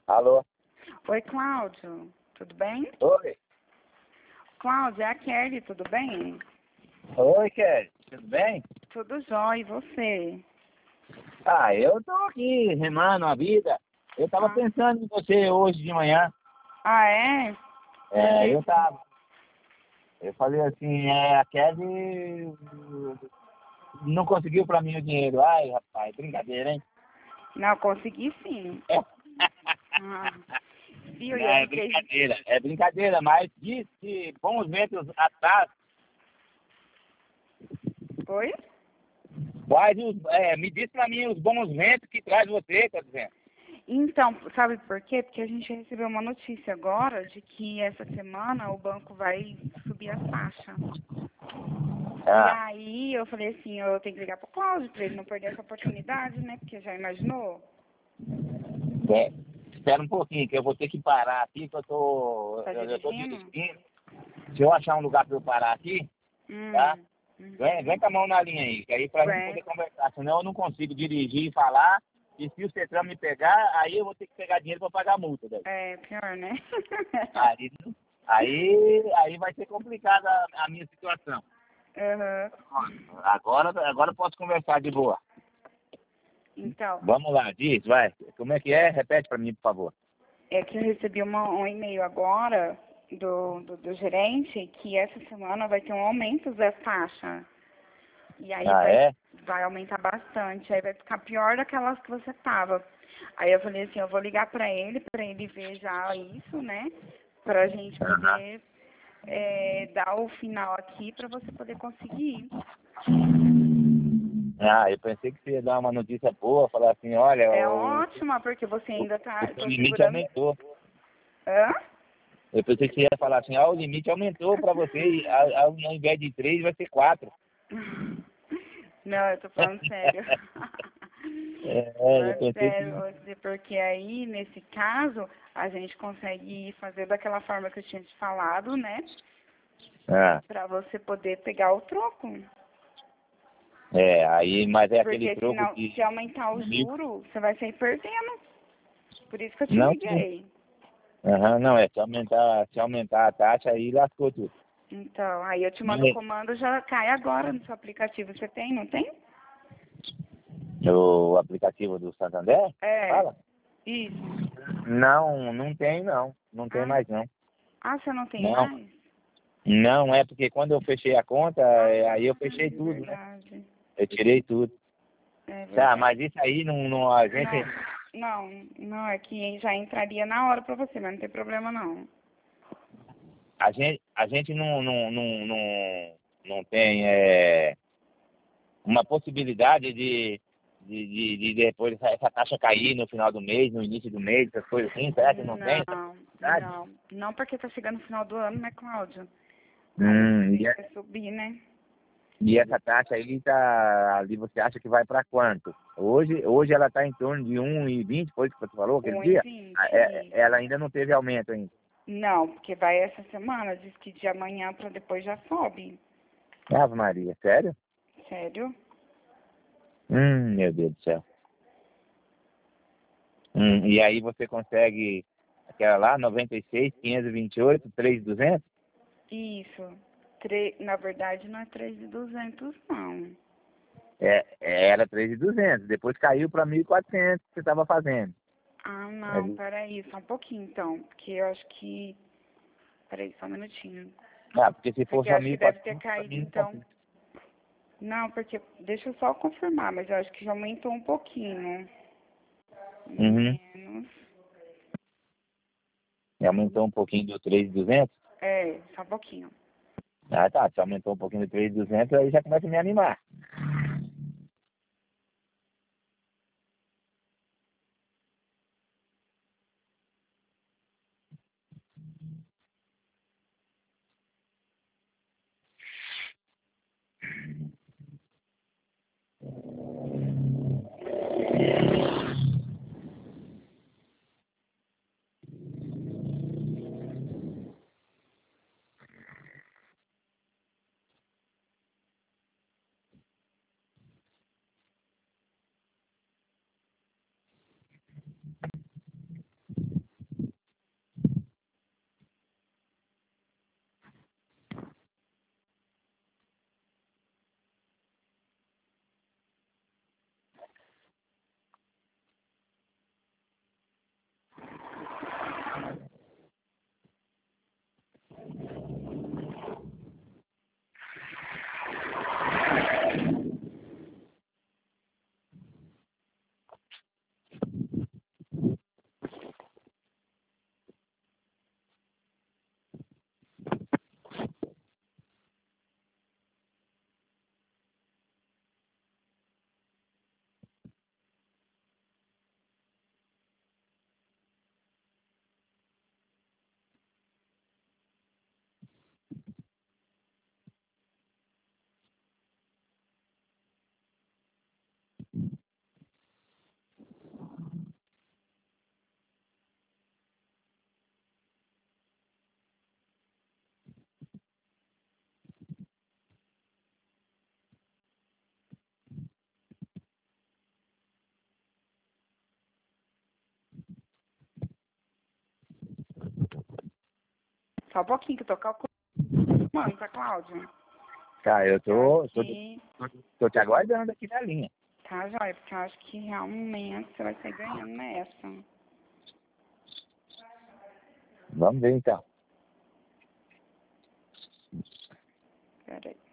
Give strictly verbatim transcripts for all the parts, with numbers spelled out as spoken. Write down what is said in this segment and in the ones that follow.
Alô? Oi, Cláudio. Tudo bem? Oi. Cláudio, é a Kelly, tudo bem? Oi, Kelly. Tudo bem? Tudo jóia, e você? Ah, eu tô aqui remando a vida. Eu tava Ah, pensando em você hoje de manhã. ah é? Por É, quê? eu tava. Eu falei assim, é, a Kelly não conseguiu pra mim o dinheiro. Ai, rapaz, brincadeira, hein? Não, consegui sim. Ah, viu? Não, E eu é fiquei... brincadeira, é brincadeira, mas diz que bons ventos atrás, Oi? quais os, é, me diz pra mim os bons ventos que traz você, tá dizendo? Então, sabe por quê? Porque a gente recebeu uma notícia agora de que essa semana o banco vai subir as taxas. E Ah, aí eu falei assim, eu tenho que ligar pro Cláudio pra ele não perder essa oportunidade, né? Porque já imaginou? é, espera um pouquinho, que eu vou ter que parar aqui, que eu tô, Tá eu, eu tô dirigindo? dirigindo. Se eu achar um lugar pra eu parar aqui, tá? Hum. Vem, vem Uhum. com a mão na linha aí, que aí pra gente Bem, poder conversar, senão eu não consigo dirigir e falar, e se o Cetram me pegar, aí eu vou ter que pegar dinheiro pra pagar a multa daí. é pior, né? Aí, aí, aí vai ser complicada a, a minha situação. Aham. Agora, agora eu posso conversar de boa. Então, Vamos lá, diz, vai. Como é que é? Repete pra mim, por favor. é que eu recebi uma, um e-mail agora do, do, do gerente que essa semana vai ter um aumento da taxa. E aí Ah, vai, é? vai aumentar bastante. Aí vai ficar pior daquelas que você tava. Aí eu falei assim, eu vou ligar pra ele, pra ele ver já isso, né? Pra gente Aham. poder é, dar o final aqui pra você poder conseguir. Ah, eu pensei que você ia dar uma notícia boa, falar assim, olha, É o, ótima, porque você o, ainda tá. o seu Tô limite segurando. aumentou. Hã? Eu pensei que você ia falar assim, ah, o limite aumentou para você, e ao, ao invés de três vai ser quatro. Não, eu tô falando sério. É, Tô é, eu falando pensei sério, que... você, porque aí, nesse caso, a gente consegue fazer daquela forma que eu tinha te falado, né? Ah, Pra você poder pegar o troco. é, aí, mas é aquele Porque troco senão, de se aumentar o mil. juro, você vai sair perdendo. Por isso que eu te Não, sim. liguei. Aham, não, é, se aumentar, se aumentar a taxa, aí lascou tudo. Então, aí eu te mando o Mas comando, já cai agora no seu aplicativo. Você tem, não tem? o aplicativo do Santander? É, Fala? isso. Não, não tem não. Não tem Ah, mais não. ah, você não tem Não. mais? Não, é porque quando eu fechei a conta, é, aí eu Ah, fechei tudo, né? verdade. Eu tirei tudo. É Tá, verdade. mas isso aí não, não a Não, gente, não, não, é que já entraria na hora pra você, mas não tem problema não. a gente, a gente não, não, não, não, não tem é, uma possibilidade de, de, de, de depois essa, essa taxa cair no final do mês, no início do mês, essas coisas assim, será que não tem essa Não, possibilidade? não. Não porque tá chegando o final do ano, né, Cláudio? Aí Hum, e, tende é- a subir, né? e essa taxa aí tá ali, você acha que vai para quanto? Hoje, hoje ela está em torno de um e vinte, foi isso que você falou aquele Um e dia? Ah, vinte, é- é- ela isso. ainda não teve aumento ainda. Não, porque vai essa semana, diz que de amanhã pra depois já sobe. Ave Maria, sério? Sério? Hum, meu Deus do céu. Hum, e aí você consegue aquela lá, noventa e seis, quinhentos e vinte e oito, três mil e duzentos? Isso. Tre... Na verdade não é três mil e duzentos, não. É, é, era três mil e duzentos, depois caiu para mil e quatrocentos que você estava fazendo. Ah, É, não, peraí, só um pouquinho então. Porque eu acho que. Peraí, só um minutinho. ah, porque se for Porque só eu acho que deve ter mil e quatrocentos, para caído mim não então. compensa. Não, porque. Deixa eu só confirmar, mas eu acho que já aumentou um pouquinho. Uhum. Menos. E aumentou um pouquinho do três mil e duzentos? É, só um pouquinho. Ah, tá, se aumentou um pouquinho do três mil e duzentos, aí já começa a me animar. Só um pouquinho que eu tô calculando, tá, Cláudio? Tá, eu tô, tô, Que... tô, tô te aguardando aqui na linha. Tá, joia, porque eu acho que realmente você vai sair ganhando nessa. Vamos ver então. Pera aí.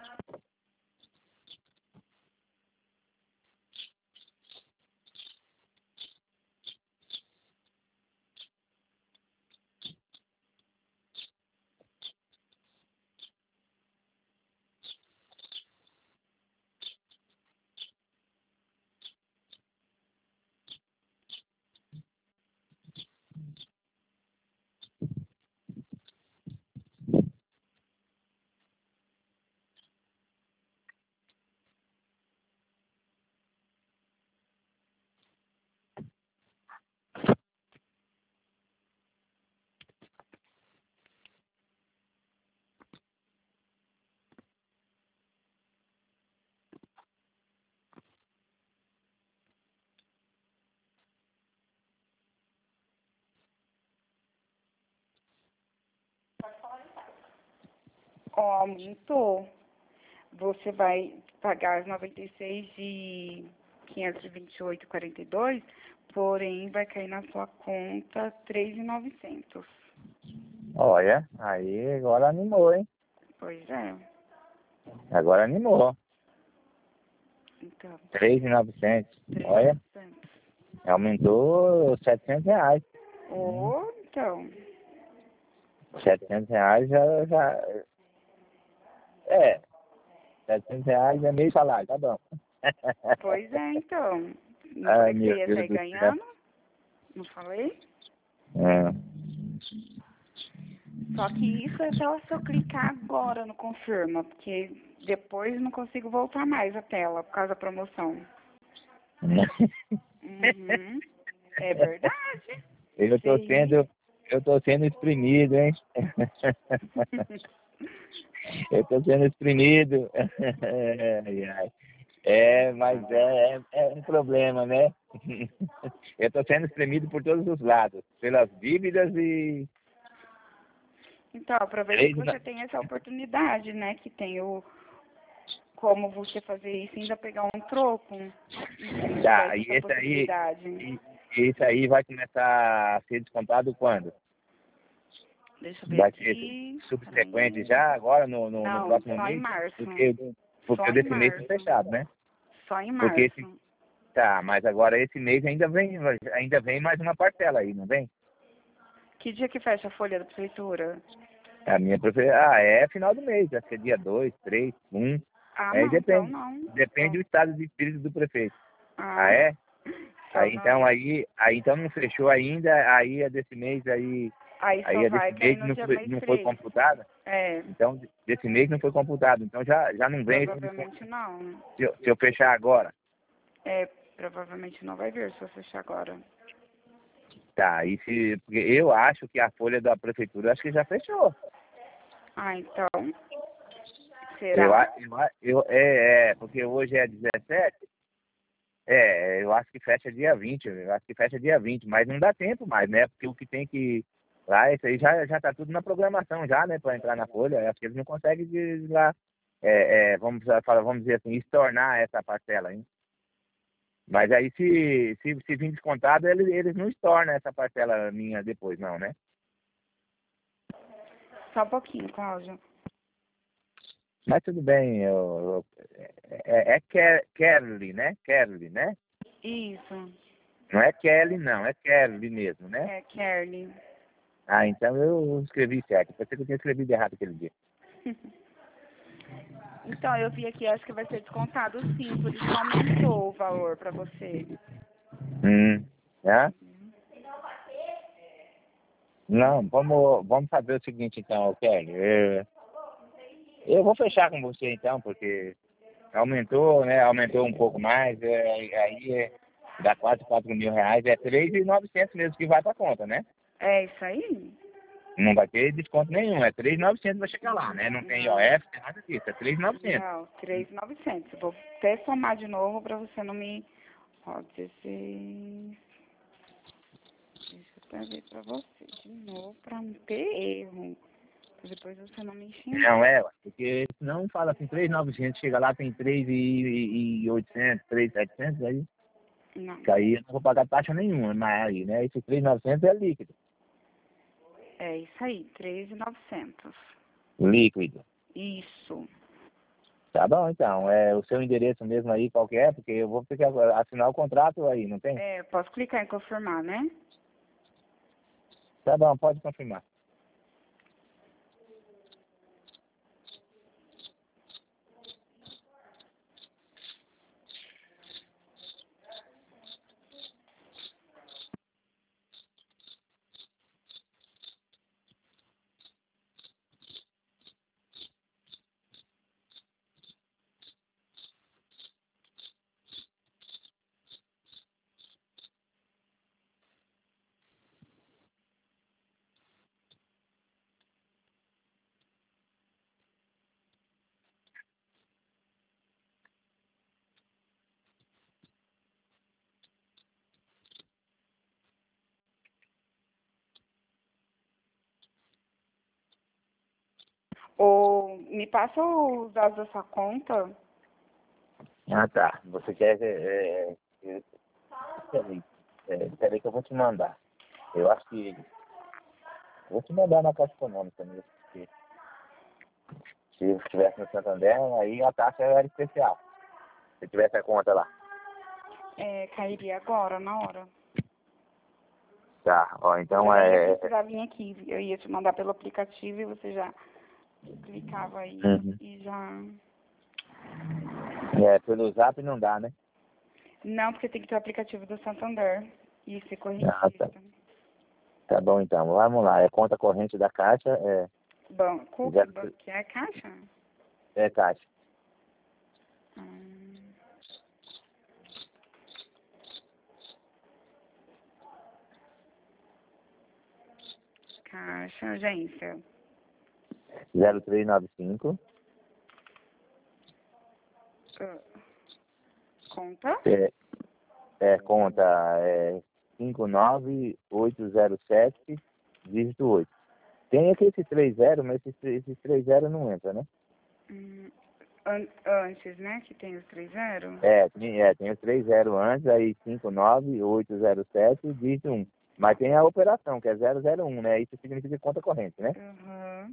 Ó, aumentou. Você vai pagar as noventa e seis de quinhentos e vinte e oito e quarenta e dois, porém vai cair na sua conta três mil e novecentos. Olha, aí agora animou, hein? Pois é. Agora animou. Então, três mil e novecentos. três mil e Olha, novecentos. aumentou setecentos reais. Hum, Ou, então, setecentos reais já, já... É, setecentos reais é meio salário, tá bom. pois é, então. Não Ai, falei que você meu ia Deus sair do céu. ganhando? Não falei? É. Só que isso é só se eu clicar agora no confirma, porque depois não consigo voltar mais a tela por causa da promoção. Uhum. É verdade. Eu tô Sim. sendo, eu tô sendo exprimido, hein? Eu tô sendo exprimido. Ai, ai. É, mas é, é, é um problema, né? Eu tô sendo exprimido por todos os lados, pelas dívidas e Então, aproveita que três, você tem essa oportunidade, né? Que tem o como você fazer isso e ainda pegar um troco. E se não tá, tivesse e essa esse aí, possibilidade? e, e esse aí vai começar a ser descontado quando? Deixa eu ver Vai ser aqui. subsequente Peraí. já, agora no, no, no Não, próximo só em mês? março. Porque, porque Só o em desse mês tá março. fechado, né? Só em Porque esse, março. tá, mas agora esse mês ainda vem, ainda vem mais uma parcela aí, não vem? Que dia que fecha a folha da prefeitura? A minha professora, ah, é final do mês, acho que é dia dois, três, um. Ah, Aí não, então depende, não. depende Então, do estado de espírito do prefeito. Ah, ah, é? então Aí então não. aí, aí então não fechou ainda, aí é desse mês aí, Aí aí só é vai desse cair mês no não dia foi, mês não foi três. computada, É, então desse mês não foi computado, então já, já não vem esse desconto. provavelmente não. Se eu, se eu fechar agora, É, provavelmente não vai vir se eu fechar agora. tá, e se, porque eu acho que a folha da prefeitura acho que já fechou. Ah, então, Eu, será? a- eu, a- eu, é, é, porque hoje é dezessete, é, eu acho que fecha dia vinte, eu acho que fecha dia vinte, mas não dá tempo mais, né? Porque o que tem que lá, isso aí já, já tá tudo na programação já, né? Para entrar na folha, eu acho que eles não conseguem de, lá, é, é, vamos falar, vamos dizer assim, estornar essa parcela, hein? Mas aí se, se, se vir descontado, eles, eles não estornam essa parcela minha depois, não, né? Só um pouquinho, Cláudio. Mas tudo bem, eu, eu, é, é Ke- Kelly, né? Kelly, né? Isso, Não é Kelly, não, é Kelly mesmo, né? é Kelly. Ah, então eu escrevi certo. Pensei que eu tinha escrevido errado aquele dia. Então, eu vi aqui, acho que vai ser descontado sim, por isso que aumentou o valor pra você. Hum, né? Não, vamos, vamos fazer o seguinte então, Kelly. Eu, eu vou fechar com você então, porque aumentou, né? Aumentou um pouco mais, é, aí é, dá quase quatro mil reais, é três mil e novecentos mesmo que vai pra conta, né? É isso aí? Não vai ter desconto nenhum, é três mil e novecentos vai chegar lá, né? Não tem I O Não, F, não tem nada disso, é três mil e novecentos. não, três mil e novecentos. Eu vou até somar de novo pra você não me... Ó, dezesseis... Deixa eu até ver pra você de novo, pra não ter erro. Depois você não me xinga. Não, é, ué, porque senão fala assim, três mil e novecentos, chega lá, tem três mil e oitocentos, três mil e setecentos, aí, Não. que aí eu não vou pagar taxa nenhuma, mas aí, né, esse três mil e novecentos é líquido. É isso aí, três mil e novecentos. Líquido. Isso. Tá bom, então, é o seu endereço mesmo aí, qual que é? Porque eu vou ter que assinar o contrato aí, não tem? É, posso clicar em confirmar, né? Tá bom, pode confirmar. Ou me passa os dados da sua conta. Ah, tá. Você quer... É, é, peraí, é, peraí que eu vou te mandar. Eu acho que... Vou te mandar na Caixa Econômica mesmo, porque se eu estivesse no Santander, aí a taxa era especial. Se tivesse a conta lá. É, cairia agora, na hora. Tá, ó, então Eu nem ia é... precisar vir aqui. Eu ia te mandar pelo aplicativo e você já clicava aí Uhum. e já... É, pelo Zap não dá, né? Não, porque tem que ter o aplicativo do Santander e ser Ah, tá. correntista. Tá bom, então. Vamos lá. É conta corrente da Caixa, é... Banco, que zero- banco que é a caixa? É Caixa. Hum, caixa, agência. zero três nove cinco. Ah, conta? É, é conta é cinco nove oito zero sete, dígito oito. Tem aqui esse três zero, mas esse, esse três zero não entra, né? Hum, an antes, né? Que tem os três zero. É, tem, é, tem o três zero antes, aí cinco nove oito zero sete, dígito um. Mas tem a operação, que é zero zero um, né? Isso significa conta corrente, né? Uhum.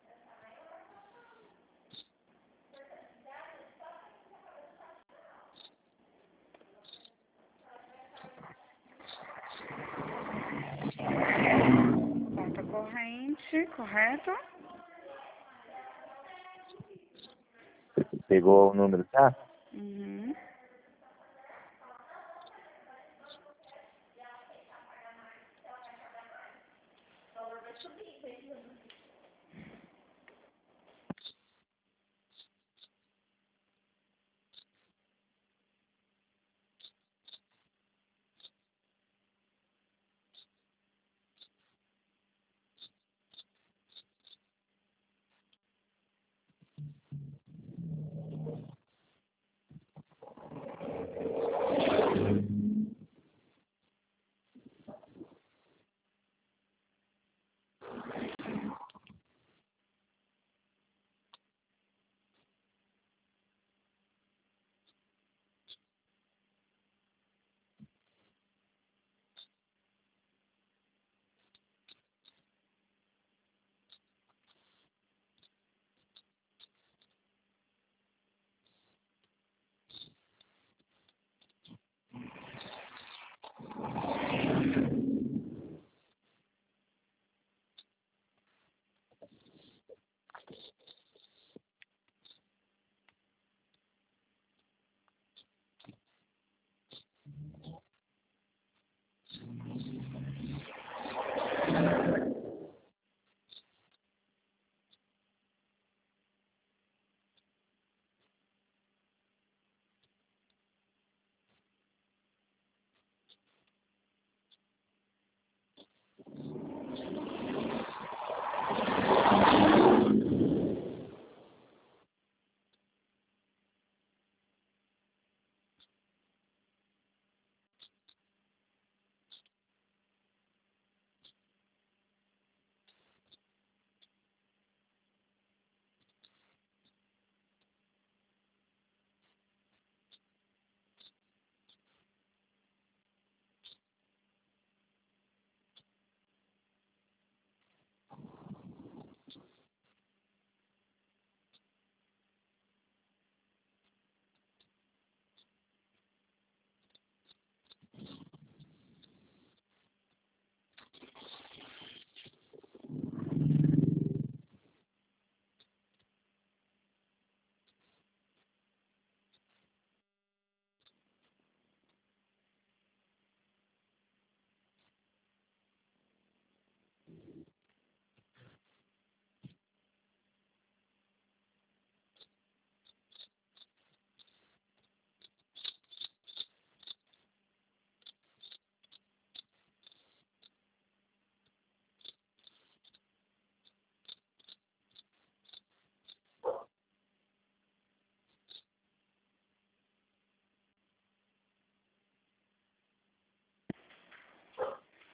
Conta corrente, correto? Pegou o número, tá? Uhum.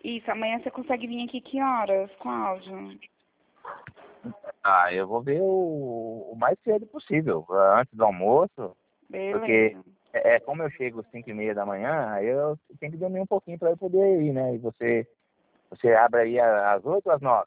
Isso, amanhã você consegue vir aqui que horas, Cláudio? Ah, eu vou ver o, o mais cedo possível, antes do almoço, porque Beleza. é, é como eu chego às cinco e meia da manhã, aí eu tenho que dormir um pouquinho para eu poder ir, né? E você, você abre aí às oito ou às nove?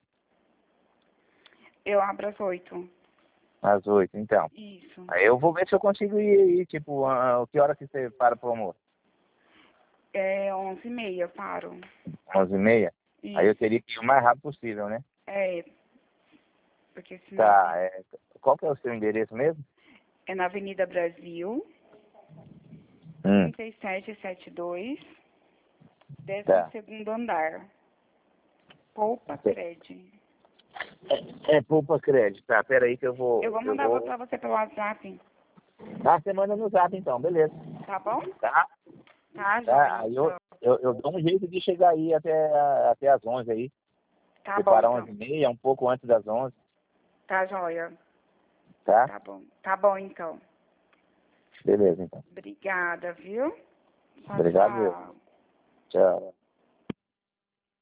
Eu abro às oito. Às oito, então. Isso. Aí eu vou ver se eu consigo ir aí, tipo, ah, que hora que você para pro almoço? É onze e meia, paro. Onze e meia? Aí eu Isso. teria que ir o mais rápido possível, né? É, porque senão Tá, é, qual que é o seu endereço mesmo? é na Avenida Brasil, Hum, trinta e sete setenta e dois, décimo tá. segundo andar. Poupa Cred. É, é poupa crédito, tá? Pera aí que eu vou, Eu vou eu mandar vou... pra você pelo WhatsApp, Ah, você manda no zap então, beleza. tá bom? Tá? Tá, Tá, joia, aí eu, então. eu, eu dou um jeito de chegar aí até, até as onze aí. Tá Você bom, para então. onze e meia, um pouco antes das onze, Tá, joia. tá? Tá bom. Tá bom, então. Beleza, então. Obrigada, viu? Tchau, Obrigado, eu. tchau. Tchau.